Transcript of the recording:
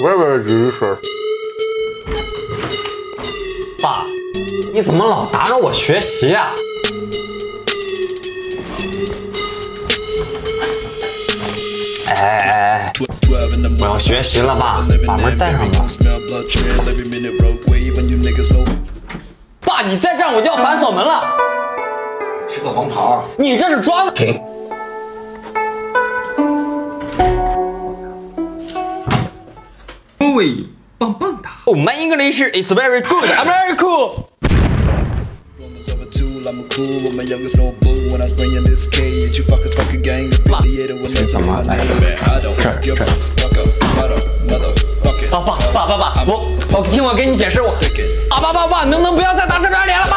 Very delicious。 爸，你怎么老打扰我学习啊？哎，我要学习了，爸，把门带上吧。爸，你再这样我就要反锁门了。 是个黄袍， 你这是抓的。 停。 喂，棒棒哒。 Oh, my English is very good. I'm very cool. 是怎么来的？这。 爸，我听我跟你解释，爸，能不能不要再打这张脸了？